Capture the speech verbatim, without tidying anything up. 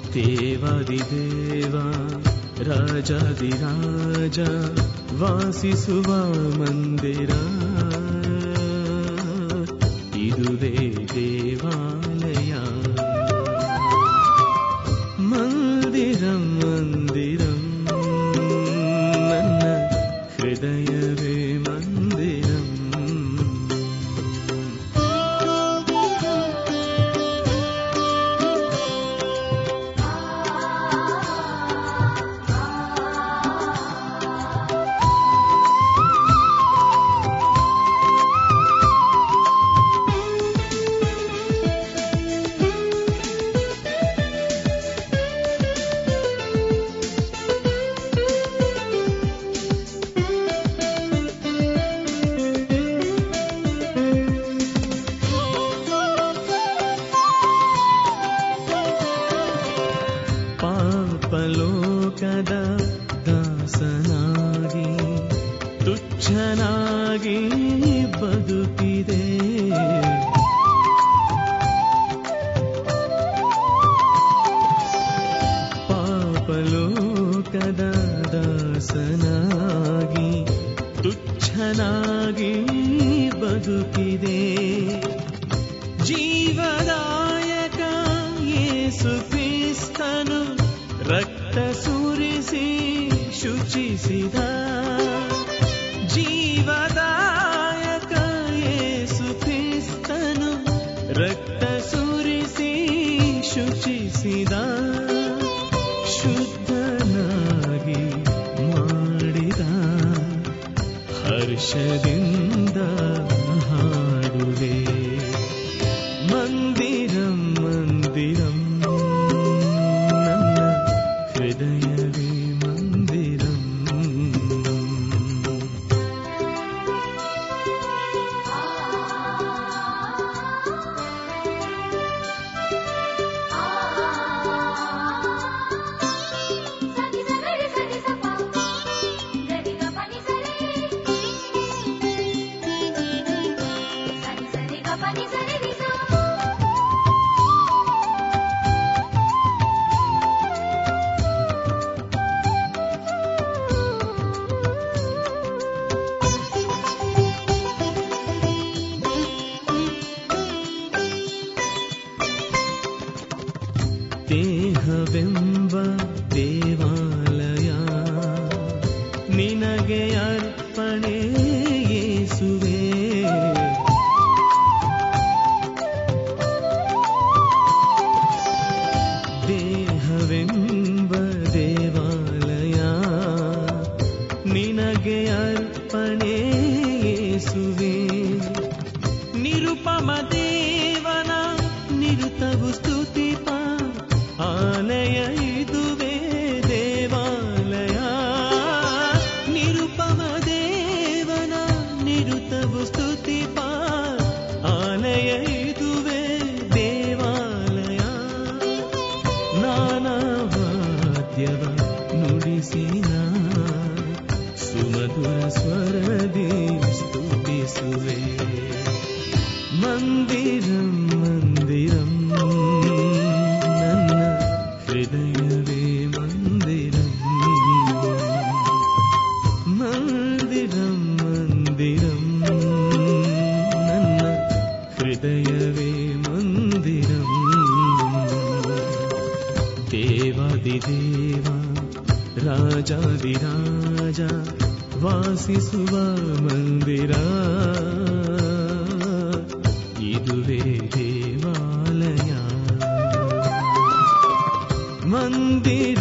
ದೇವಾದಿದೇವ ರಾಜಾದಿರಾಜ ವಾಸಿಸುವ ಮಂದಿರ ಇದುವೇ ದೇವಾಲಯ. ಮಂದಿರಂ ಮಂದಿರಂ ನನ್ನ ಹೃದಯವೇ ಮಂದಿರಂ. ಪಾಪಲೋಕದ ದಾಸನಾಗಿ ತುಚ್ಛನಾಗಿ ಬದುಕಿದೆ. ಪಾಪಲೋಕದ ದಾಸನಾಗಿ ತುಚ್ಛನಾಗಿ ಬದುಕಿದೆ. ಜೀವದಾಯಕ ಯೇಸು ಕ್ರಿಸ್ತನು ರಕ್ತ ಸುರಿಸಿ ಶುಚಿಸಿದ. ಜೀವದಾಯಕ ಯೇಸು ಕ್ರಿಸ್ತನು ರಕ್ತ ಸುರಿಸಿ ಶುಚಿಸಿದ. ಶುದ್ಧನಾಗಿ ಮಾಡಿದ ಹರ್ಷದಿಂದ ಹಾಡುವೆ. ಮಂದಿರಂ ಮಂದಿರಂ ನನ್ನ ಹೃದಯವೇ ಮಂದಿರಂ. ದೇಹವೆಂಬ ದೇವಾಲಯ ನಿನಗೆ ಅರ್ಪಣೆ ಯೇಸುವೇ. ದೇಹವೆಂಬ ದೇವಾಲಯ ನಿನಗೆ ಅರ್ಪಣೆ ಯೇಸುವೇ. ನಿರುಪಮ ದೇವನ ನಿರುತವು ಸ್ತುತಿಪ ಆಲಯ ಇದುವೇ ದೇವಾಲಯ. ನಿರುಪಮ ದೇವನ ನಿರುತವು ಸ್ತುತಿಪ ಆಲಯ ಇದುವೇ ದೇವಾಲಯ. ನಾನಾ ವಾದ್ಯವ ನುಡಿಸಿನ ಸುಮಧುರ ಸ್ವರದಿ ಸ್ತುತಿಸುವೆ. ಮಂದಿರಂ ಮಂದಿರಂ ನನ್ನ ಹೃದಯವೇ ಮಂದಿರಂ. ಮಂದಿರಂ ಮಂದಿರಂ ನನ್ನ ಹೃದಯವೇ ಮಂದಿರಂ. ದೇವಾದಿದೇವ ರಾಜಾದಿರಾಜ ವಾಸಿಸುವ ಮಂದಿರ ಇದುವೇ ದೇವಾಲಯ. ಮಂದಿರ